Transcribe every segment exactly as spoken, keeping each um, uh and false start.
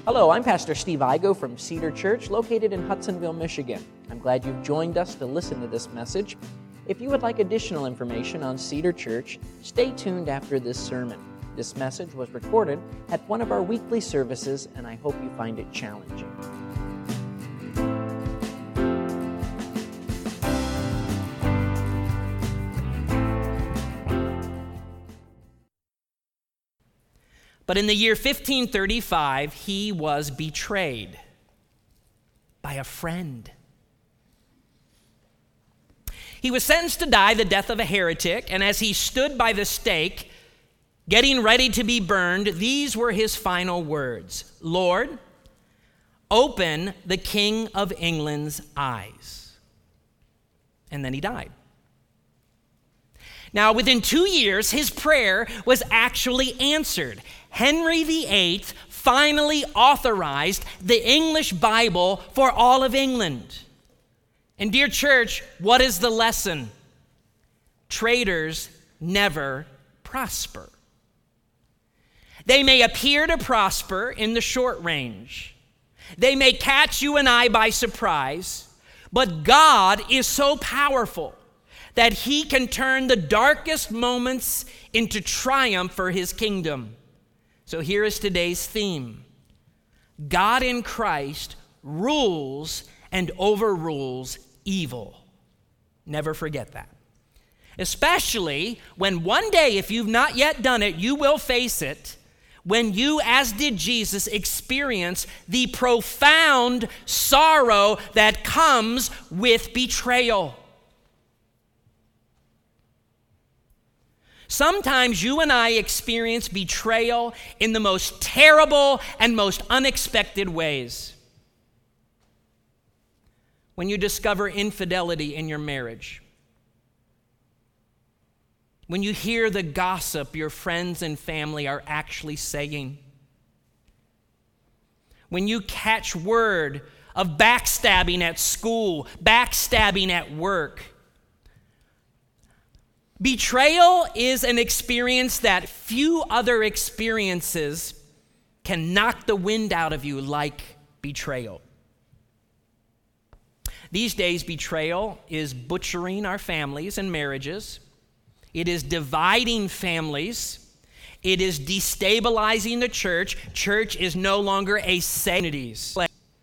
Hello, I'm Pastor Steve Igo from Cedar Church, located in Hudsonville, Michigan. I'm glad you've joined us to listen to this message. If you would like additional information on Cedar Church, stay tuned after this sermon. This message was recorded at one of our weekly services, and I hope you find it challenging. But in the year fifteen thirty-five, he was betrayed by a friend. He was sentenced to die the death of a heretic, and as he stood by the stake, getting ready to be burned, these were his final words: "Lord, open the King of England's eyes." And then he died. Now, within two years, his prayer was actually answered. Henry the Eighth finally authorized the English Bible for all of England. And dear church, what is the lesson? Traitors never prosper. They may appear to prosper in the short range. They may catch you and I by surprise, but God is so powerful that he can turn the darkest moments into triumph for his kingdom. So here is today's theme. God in Christ rules and overrules evil. Never forget that. Especially when one day, if you've not yet done it, you will face it, when you, as did Jesus, experience the profound sorrow that comes with betrayal. Sometimes you and I experience betrayal in the most terrible and most unexpected ways. When you discover infidelity in your marriage. When you hear the gossip your friends and family are actually saying. When you catch word of backstabbing at school, backstabbing at work. Betrayal is an experience that few other experiences can knock the wind out of you like betrayal. These days, betrayal is butchering our families and marriages. It is dividing families. It is destabilizing the church. Church is no longer a safe.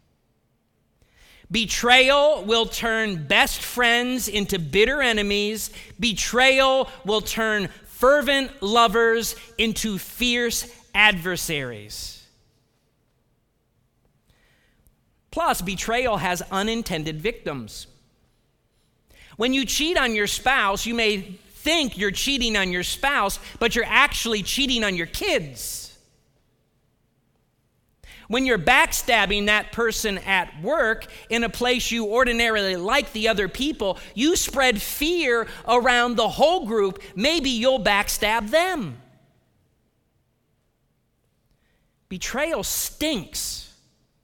Betrayal will turn best friends into bitter enemies. Betrayal will turn fervent lovers into fierce adversaries. Plus, betrayal has unintended victims. When you cheat on your spouse, you may think you're cheating on your spouse, but you're actually cheating on your kids. When you're backstabbing that person at work in a place you ordinarily like the other people, you spread fear around the whole group. Maybe you'll backstab them. Betrayal stinks.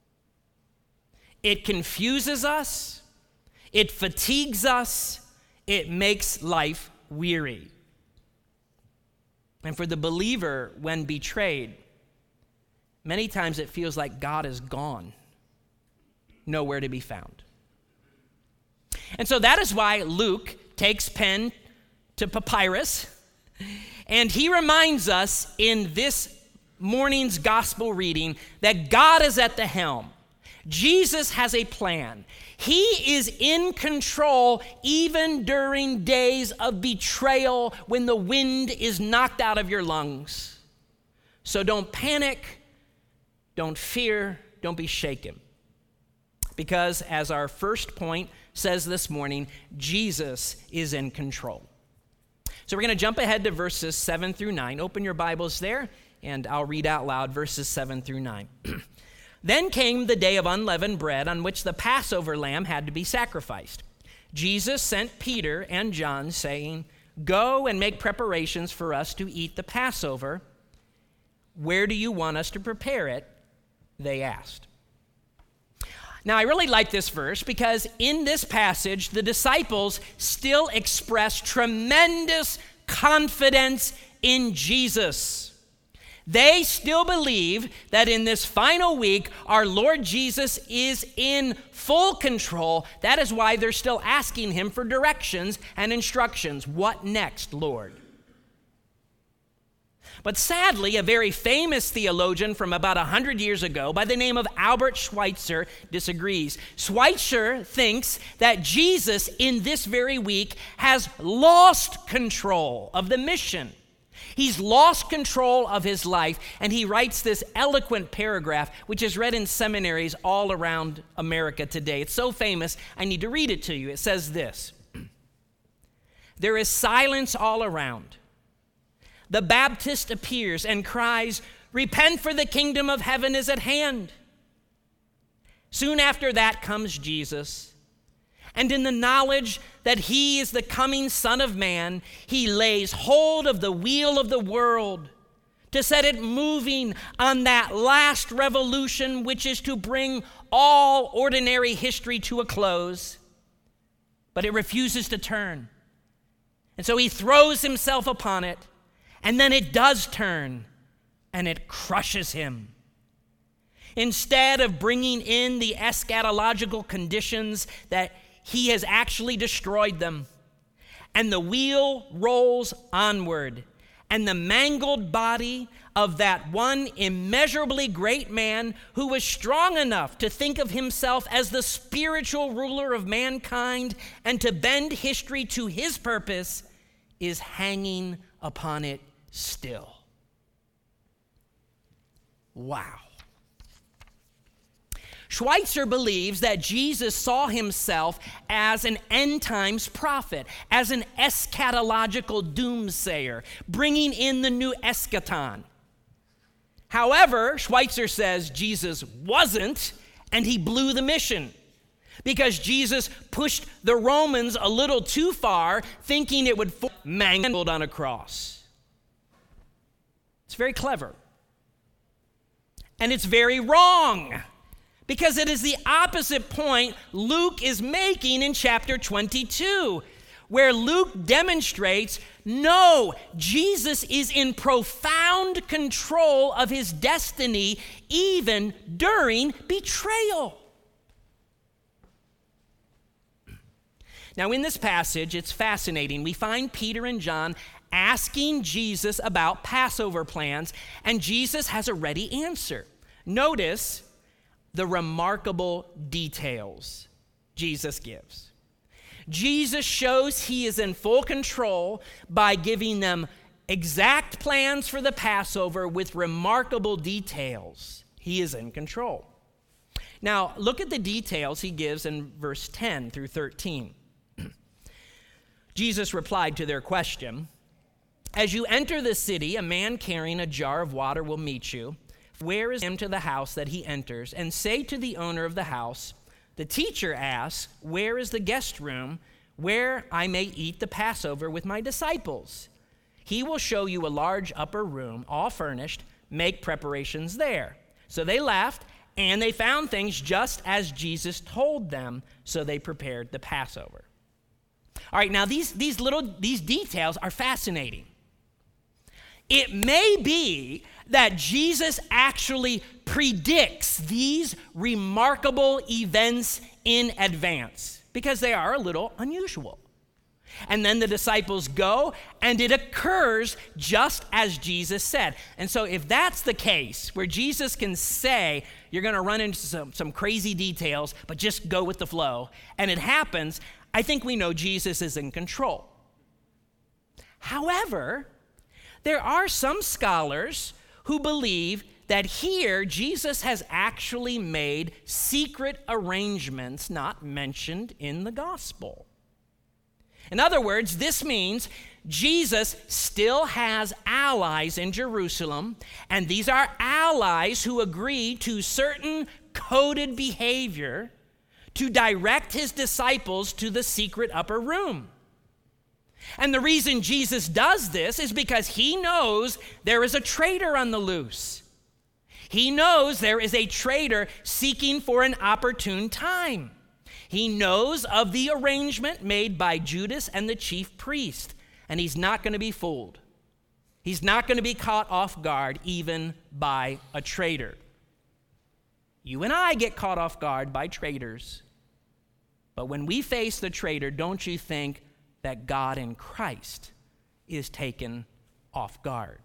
It confuses us. It fatigues us. It makes life weary. And for the believer, when betrayed, many times it feels like God is gone, nowhere to be found. And so that is why Luke takes pen to papyrus, and he reminds us in this morning's gospel reading that God is at the helm. Jesus has a plan. He is in control even during days of betrayal when the wind is knocked out of your lungs. So don't panic. Don't fear, don't be shaken. Because as our first point says this morning, Jesus is in control. So we're going to jump ahead to verses seven through nine. Open your Bibles there, and I'll read out loud verses seven through nine. Then came the day of unleavened bread on which the Passover lamb had to be sacrificed. Jesus sent Peter and John, saying, "Go and make preparations for us to eat the Passover. Where do you want us to prepare it?" they asked. Now, I really like this verse because in this passage, the disciples still express tremendous confidence in Jesus. They still believe that in this final week, our Lord Jesus is in full control. That is why they're still asking him for directions and instructions. What next, Lord? But sadly, a very famous theologian from about one hundred years ago by the name of Albert Schweitzer disagrees. Schweitzer thinks that Jesus in this very week has lost control of the mission. He's lost control of his life, and he writes this eloquent paragraph, which is read in seminaries all around America today. It's so famous, I need to read it to you. It says this: "There is silence all around. The Baptist appears and cries, 'Repent, for the kingdom of heaven is at hand.' Soon after that comes Jesus, and in the knowledge that he is the coming Son of Man, he lays hold of the wheel of the world to set it moving on that last revolution which is to bring all ordinary history to a close. But it refuses to turn. And so he throws himself upon it, and then it does turn, and it crushes him. Instead of bringing in the eschatological conditions, that he has actually destroyed them. And the wheel rolls onward, and the mangled body of that one immeasurably great man who was strong enough to think of himself as the spiritual ruler of mankind and to bend history to his purpose is hanging upon it still." Wow. Schweitzer believes that Jesus saw himself as an end times prophet, as an eschatological doomsayer, bringing in the new eschaton. However, Schweitzer says Jesus wasn't, and he blew the mission, because Jesus pushed the Romans a little too far, thinking it would be mangled on a cross. It's very clever. And it's very wrong, because it is the opposite point Luke is making in chapter twenty-two, where Luke demonstrates, no, Jesus is in profound control of his destiny even during betrayal. Now, in this passage, it's fascinating. We find Peter and John asking Jesus about Passover plans, and Jesus has a ready answer. Notice the remarkable details Jesus gives. Jesus shows he is in full control by giving them exact plans for the Passover with remarkable details. He is in control. Now, look at the details he gives in verse ten through thirteen. Jesus replied to their question, "As you enter the city, a man carrying a jar of water will meet you. Where is him to the house that he enters? And say to the owner of the house, 'The teacher asks, where is the guest room where I may eat the Passover with my disciples?' He will show you a large upper room, all furnished. Make preparations there." So they left, and they found things just as Jesus told them, so they prepared the Passover. All right, now these, these little these details are fascinating. It may be that Jesus actually predicts these remarkable events in advance, because they are a little unusual. And then the disciples go, and it occurs just as Jesus said. And so if that's the case, where Jesus can say, you're going to run into some, some crazy details, but just go with the flow, and it happens, I think we know Jesus is in control. However, there are some scholars who believe that here Jesus has actually made secret arrangements not mentioned in the gospel. In other words, this means Jesus still has allies in Jerusalem, and these are allies who agree to certain coded behavior to direct his disciples to the secret upper room. And the reason Jesus does this is because he knows there is a traitor on the loose. He knows there is a traitor seeking for an opportune time. He knows of the arrangement made by Judas and the chief priest, and he's not going to be fooled. He's not going to be caught off guard even by a traitor. You and I get caught off guard by traitors. But when we face the traitor, don't you think that God in Christ is taken off guard?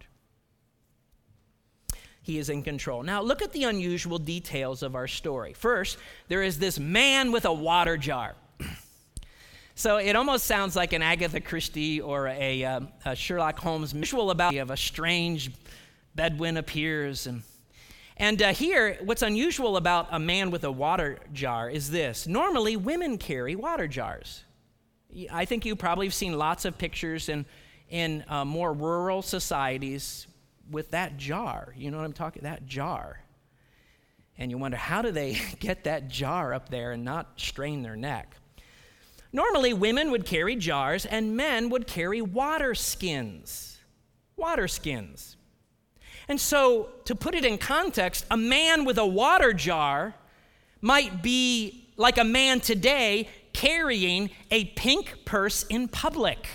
He is in control. Now, look at the unusual details of our story. First, there is this man with a water jar. So it almost sounds like an Agatha Christie or a, um, a Sherlock Holmes visual about of a strange Bedouin appears. And, and uh, here, what's unusual about a man with a water jar is this. Normally, women carry water jars. I think you probably have seen lots of pictures in, in uh, more rural societies with that jar. You know what I'm talking, that jar. And you wonder, how do they get that jar up there and not strain their neck? Normally, women would carry jars and men would carry water skins. Water skins. And so, to put it in context, a man with a water jar might be like a man today carrying a pink purse in public.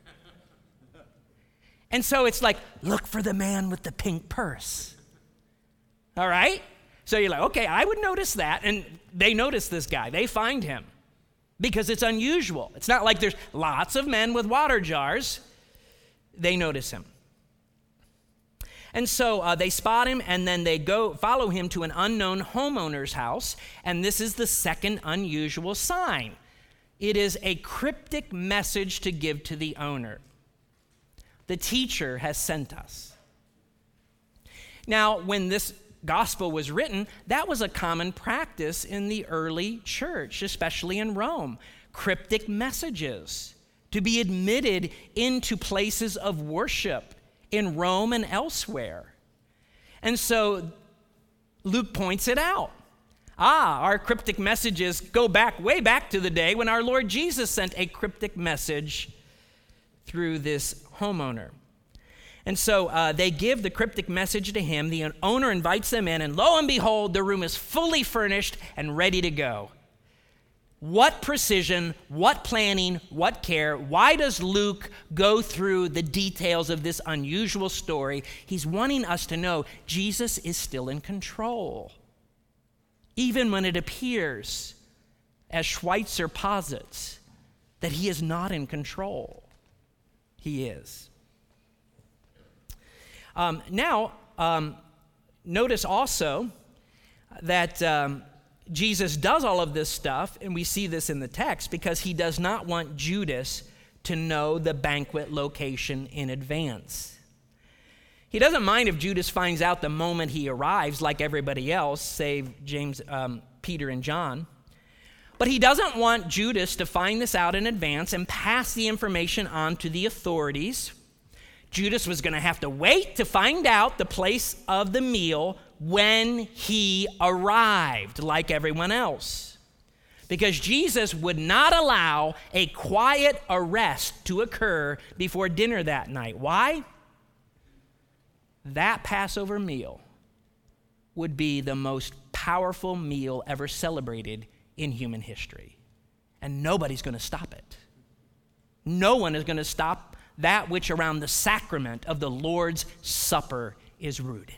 And so it's like, look for the man with the pink purse. All right? So you're like, okay, I would notice that. And they notice this guy. They find him because it's unusual. It's not like there's lots of men with water jars. They notice him. And so uh, they spot him, and then they go follow him to an unknown homeowner's house. And this is the second unusual sign. It is a cryptic message to give to the owner. The teacher has sent us. Now, when this gospel was written, that was a common practice in the early church, especially in Rome. Cryptic messages to be admitted into places of worship in Rome and elsewhere. And so Luke points it out. Ah, our cryptic messages go back, way back to the day when our Lord Jesus sent a cryptic message through this homeowner. And so uh, they give the cryptic message to him. The owner invites them in, and lo and behold, the room is fully furnished and ready to go. What precision, what planning, what care. Why does Luke go through the details of this unusual story? He's wanting us to know Jesus is still in control. Even when it appears, as Schweitzer posits, that he is not in control. He is. Um, now, um, notice also that um, Jesus does all of this stuff, and we see this in the text, because he does not want Judas to know the banquet location in advance. He doesn't mind if Judas finds out the moment he arrives, like everybody else, save James, um, Peter, and John. But he doesn't want Judas to find this out in advance and pass the information on to the authorities. Judas was going to have to wait to find out the place of the meal when he arrived, like everyone else. Because Jesus would not allow a quiet arrest to occur before dinner that night. Why? That Passover meal would be the most powerful meal ever celebrated in human history. And nobody's going to stop it. No one is going to stop that which around the sacrament of the Lord's Supper is rooted.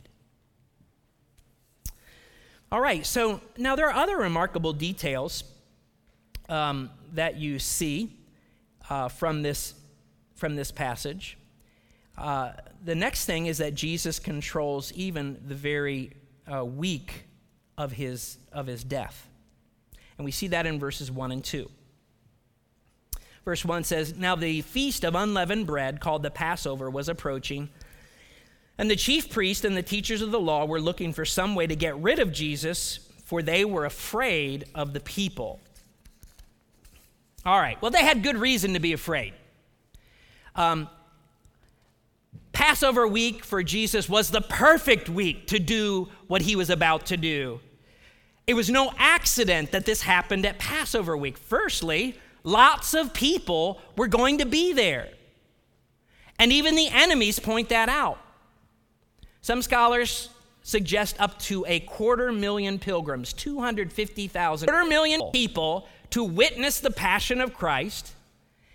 All right, so now there are other remarkable details um, that you see uh, from this, from this passage. Uh, the next thing is that Jesus controls even the very uh, week of his, of his death. And we see that in verses one and two. Verse one says, "Now the feast of unleavened bread, called the Passover, was approaching, and the chief priests and the teachers of the law were looking for some way to get rid of Jesus, for they were afraid of the people." All right, well, they had good reason to be afraid. Um, Passover week for Jesus was the perfect week to do what he was about to do. It was no accident that this happened at Passover week. Firstly, lots of people were going to be there. And even the enemies point that out. Some scholars suggest up to a quarter million pilgrims, two hundred fifty thousand, quarter million people to witness the passion of Christ,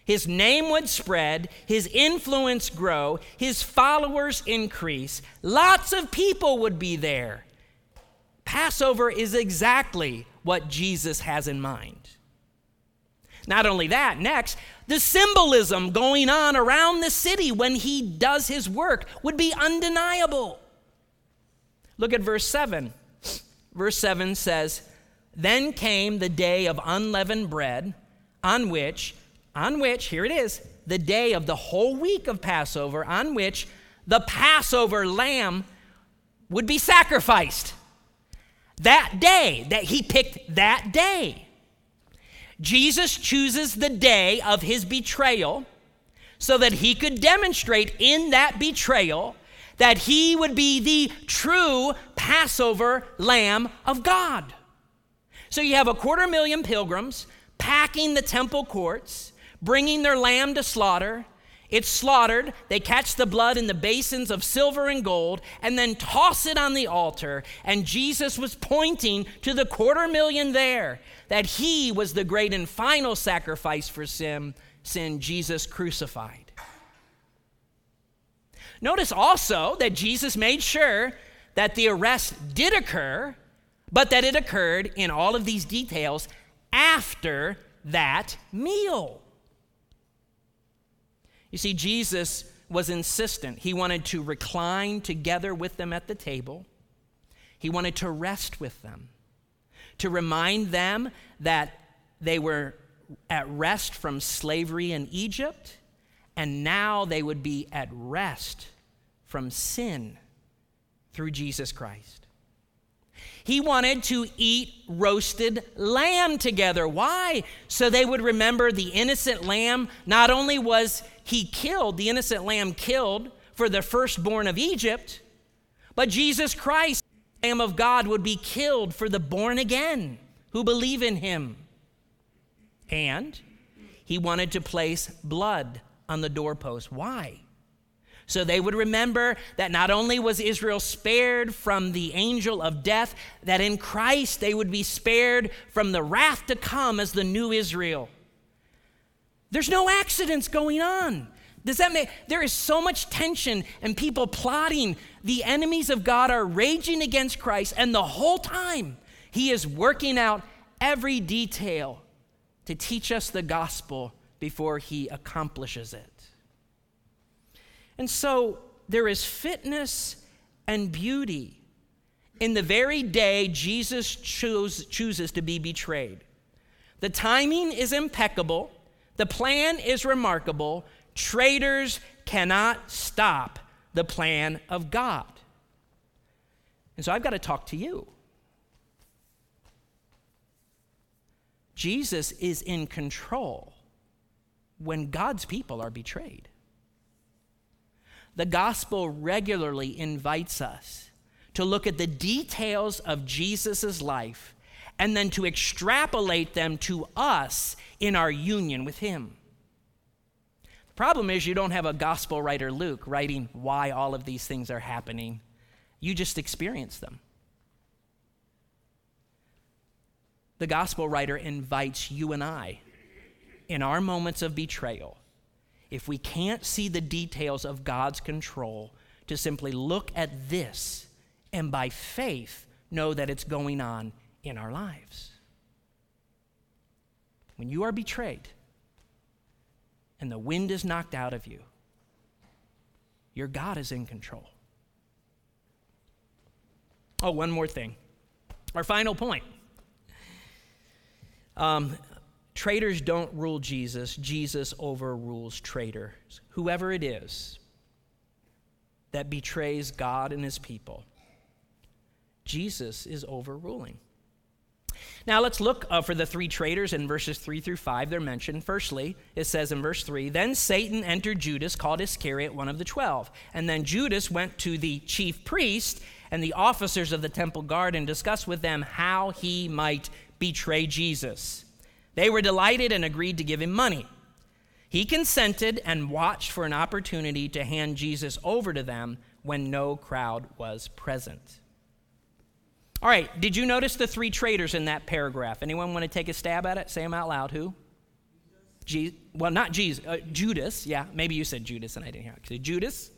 his name would spread, his influence grow, his followers increase. Lots of people would be there. Passover is exactly what Jesus has in mind. Not only that, next, the symbolism going on around the city when he does his work would be undeniable. Look at verse seven. Verse seven says, "Then came the day of unleavened bread, on which, on which, here it is, the day of the whole week of Passover, on which the Passover lamb would be sacrificed." That day, that he picked that day. Jesus chooses the day of his betrayal so that he could demonstrate in that betrayal that he would be the true Passover Lamb of God. So you have a quarter million pilgrims packing the temple courts, bringing their lamb to slaughter. It's slaughtered. They catch the blood in the basins of silver and gold and then toss it on the altar. And Jesus was pointing to the quarter million there, that he was the great and final sacrifice for sin, sin Jesus crucified. Notice also that Jesus made sure that the arrest did occur, but that it occurred in all of these details after that meal. You see, Jesus was insistent. He wanted to recline together with them at the table. He wanted to rest with them, to remind them that they were at rest from slavery in Egypt, and now they would be at rest from sin through Jesus Christ. He wanted to eat roasted lamb together. Why? So they would remember the innocent lamb. Not only was he killed, the innocent lamb killed for the firstborn of Egypt, but Jesus Christ, the Lamb of God, would be killed for the born again who believe in him. And he wanted to place blood on the doorpost. Why? So they would remember that not only was Israel spared from the angel of death, that in Christ they would be spared from the wrath to come as the new Israel. There's no accidents going on. Does that make, there is so much tension and people plotting. The enemies of God are raging against Christ, and the whole time he is working out every detail to teach us the gospel before he accomplishes it. And so there is fitness and beauty in the very day Jesus choose, chooses to be betrayed. The timing is impeccable. The plan is remarkable. Traitors cannot stop the plan of God. And so I've got to talk to you. Jesus is in control when God's people are betrayed. The gospel regularly invites us to look at the details of Jesus' life and then to extrapolate them to us in our union with him. The problem is you don't have a gospel writer, Luke, writing why all of these things are happening. You just experience them. The gospel writer invites you and I in our moments of betrayal, if we can't see the details of God's control, to simply look at this and by faith know that it's going on in our lives. When you are betrayed and the wind is knocked out of you, your God is in control. Oh, one more thing. Our final point. Um, traitors don't rule Jesus. Jesus overrules traitors. Whoever it is that betrays God and his people, Jesus is overruling. Now let's look uh, for the three traitors in verses three through five. They're mentioned. Firstly, it says in verse three, "Then Satan entered Judas, called Iscariot, one of the twelve. And then Judas went to the chief priest and the officers of the temple guard and discussed with them how he might betray Jesus. They were delighted and agreed to give him money. He consented and watched for an opportunity to hand Jesus over to them when no crowd was present." All right, did you notice the three traitors in that paragraph? Anyone want to take a stab at it? Say them out loud. Who? Je- well, not Jesus, uh, Judas. Yeah, maybe you said Judas and I didn't hear it. Judas,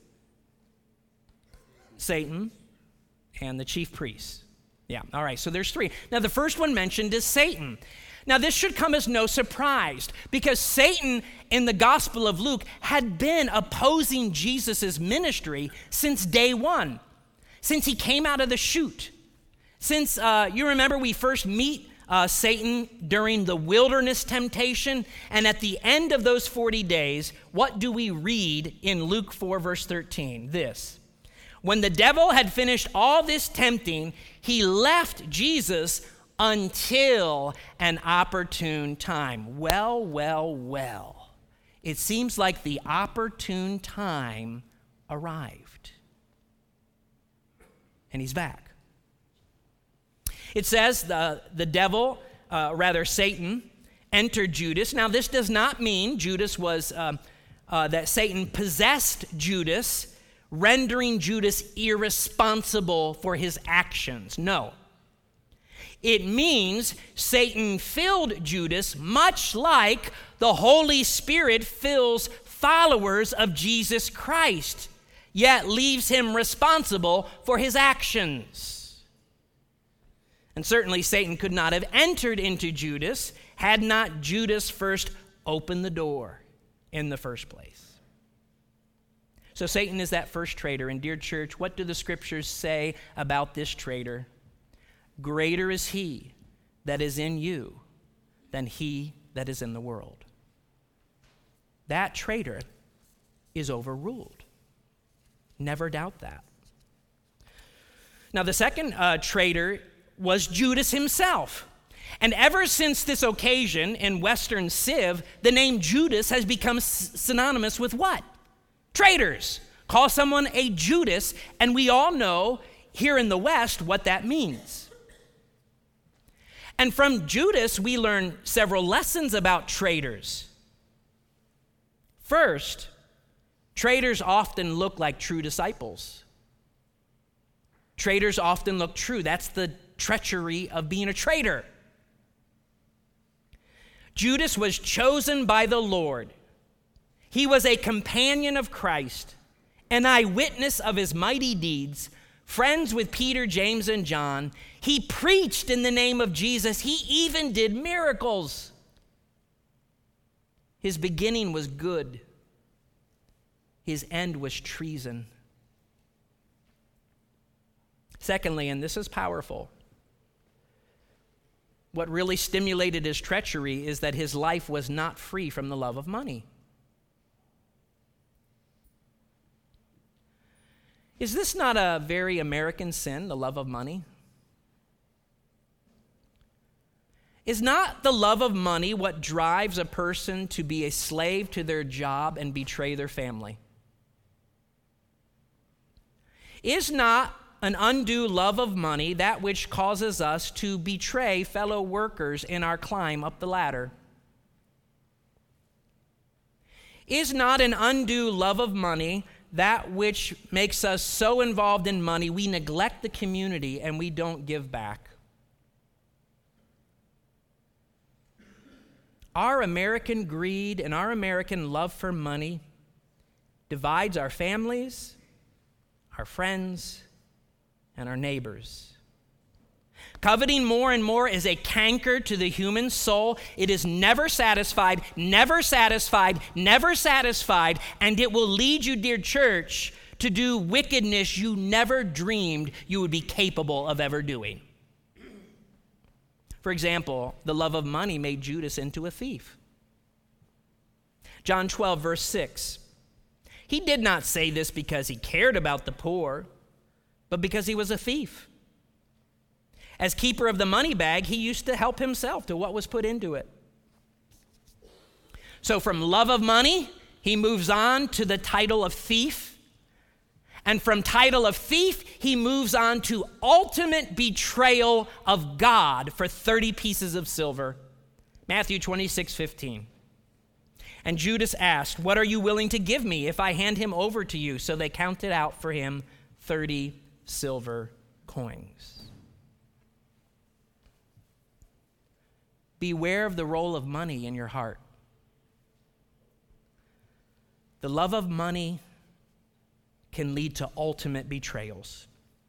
Satan, and the chief priests. Yeah, all right, so there's three. Now, the first one mentioned is Satan. Now, this should come as no surprise because Satan in the Gospel of Luke had been opposing Jesus' ministry since day one, since he came out of the chute. Since, uh, you remember, we first meet uh, Satan during the wilderness temptation, and at the end of those forty days, what do we read in Luke four, verse thirteen? This: when the devil had finished all this tempting, he left Jesus until an opportune time. Well, well, well. It seems like the opportune time arrived. And he's back. It says the, the devil, uh, rather Satan, entered Judas. Now, this does not mean Judas was, uh, uh, that Satan possessed Judas, rendering Judas irresponsible for his actions. No. It means Satan filled Judas much like the Holy Spirit fills followers of Jesus Christ, yet leaves him responsible for his actions. And certainly Satan could not have entered into Judas had not Judas first opened the door in the first place. So Satan is that first traitor. And dear church, what do the scriptures say about this traitor? Greater is he that is in you than he that is in the world. That traitor is overruled. Never doubt that. Now, the second uh, traitor was Judas himself. And ever since this occasion in Western Civ, the name Judas has become s- synonymous with what? Traitors. Call someone a Judas, and we all know here in the West what that means. And from Judas, we learn several lessons about traitors. First, traitors often look like true disciples. Traitors often look true. That's the treachery of being a traitor. Judas was chosen by the Lord. He was a companion of Christ, an eyewitness of his mighty deeds, friends with Peter, James, and John. He preached in the name of Jesus. He even did miracles. His beginning was good. His end was treason. Secondly, and this is powerful, what really stimulated his treachery is that his life was not free from the love of money. Is this not a very American sin, the love of money? Is not the love of money what drives a person to be a slave to their job and betray their family? Is not an undue love of money that which causes us to betray fellow workers in our climb up the ladder? Is not an undue love of money that which makes us so involved in money we neglect the community and we don't give back? Our American greed and our American love for money divides our families, our friends, and our neighbors. Coveting more and more is a canker to the human soul. It is never satisfied, never satisfied, never satisfied, and it will lead you, dear church, to do wickedness you never dreamed you would be capable of ever doing. For example, the love of money made Judas into a thief. John twelve, verse six. He did not say this because he cared about the poor, but because he was a thief. As keeper of the money bag, he used to help himself to what was put into it. So from love of money, he moves on to the title of thief. And from title of thief, he moves on to ultimate betrayal of God for thirty pieces of silver. Matthew twenty-six, fifteen. And Judas asked, "What are you willing to give me if I hand him over to you?" So they counted out for him thirty silver coins. Beware of the role of money in your heart. The love of money can lead to ultimate betrayals.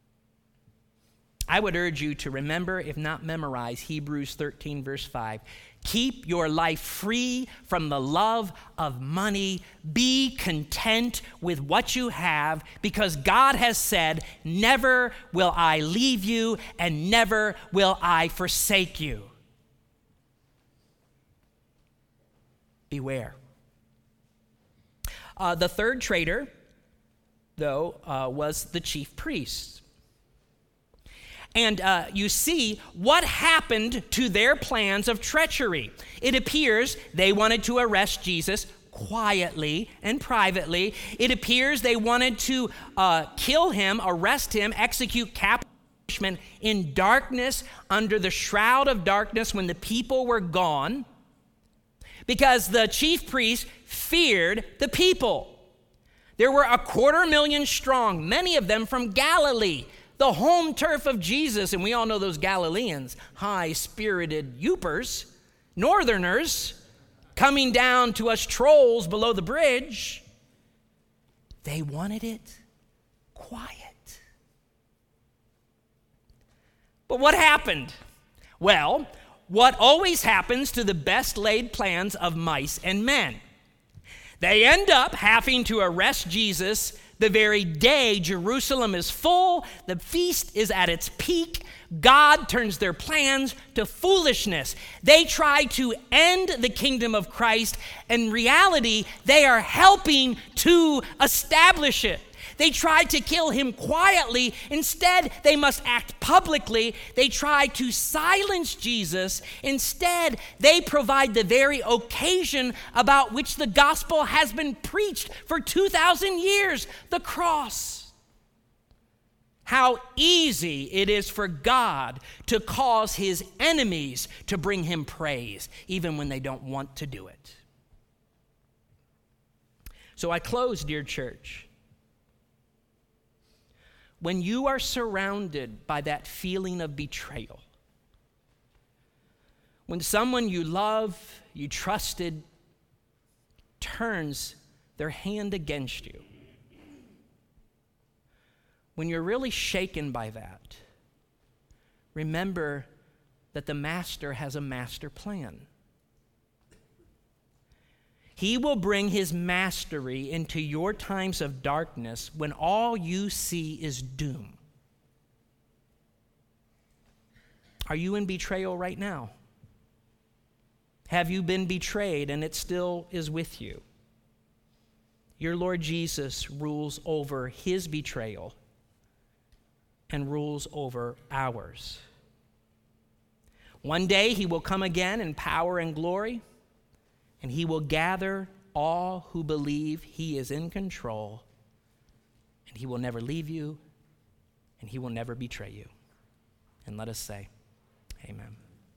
I would urge you to remember, if not memorize, Hebrews thirteen, verse five. Keep your life free from the love of money. Be content with what you have, because God has said, never will I leave you and never will I forsake you. Beware. Uh, the third traitor, though, uh, was the chief priest. And uh, you see what happened to their plans of treachery. It appears they wanted to arrest Jesus quietly and privately. It appears they wanted to uh, kill him, arrest him, execute capital punishment in darkness, under the shroud of darkness when the people were gone, because the chief priest feared the people. There were a quarter million strong, many of them from Galilee, the home turf of Jesus. And we all know those Galileans, high-spirited youpers, northerners, coming down to us trolls below the bridge. They wanted it quiet. But what happened? Well, what always happens to the best laid plans of mice and men. They end up having to arrest Jesus the very day Jerusalem is full, the feast is at its peak. God turns their plans to foolishness. They try to end the kingdom of Christ. In reality, they are helping to establish it. They tried to kill him quietly. Instead, they must act publicly. They try to silence Jesus. Instead, they provide the very occasion about which the gospel has been preached for two thousand years, the cross. How easy it is for God to cause his enemies to bring him praise, even when they don't want to do it. So I close, dear church. When you are surrounded by that feeling of betrayal, when someone you love, you trusted, turns their hand against you, when you're really shaken by that, remember that the master has a master plan. He will bring his mastery into your times of darkness when all you see is doom. Are you in betrayal right now? Have you been betrayed and it still is with you? Your Lord Jesus rules over his betrayal and rules over ours. One day he will come again in power and glory, and he will gather all who believe he is in control, and he will never leave you, and he will never betray you. And let us say, amen.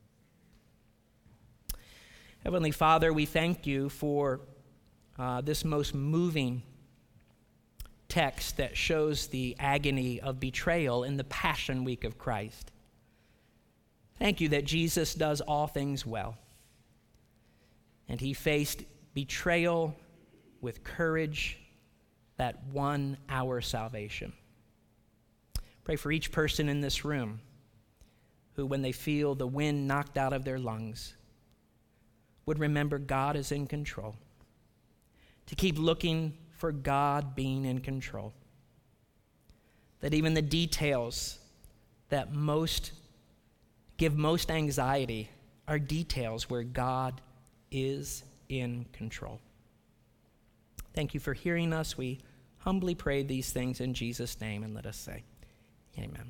Heavenly Father, we thank you for uh, this most moving text that shows the agony of betrayal in the Passion Week of Christ. Thank you that Jesus does all things well. And he faced betrayal with courage that won our salvation. Pray for each person in this room who, when they feel the wind knocked out of their lungs, would remember God is in control, to keep looking for God being in control, that even the details that most give most anxiety are details where God is in control. Thank you for hearing us. We humbly pray these things in Jesus' name, and let us say, amen.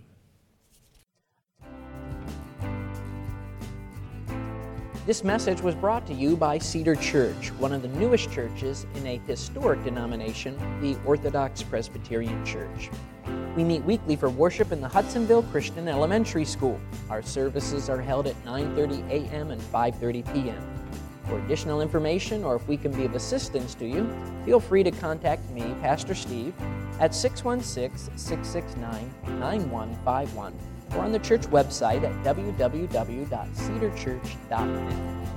This message was brought to you by Cedar Church, one of the newest churches in a historic denomination, the Orthodox Presbyterian Church. We meet weekly for worship in the Hudsonville Christian Elementary School. Our services are held at nine thirty a.m. and five thirty p.m. For additional information, or if we can be of assistance to you, feel free to contact me, Pastor Steve, at six one six, six six nine, nine one five one, or on the church website at w w w dot cedar church dot net.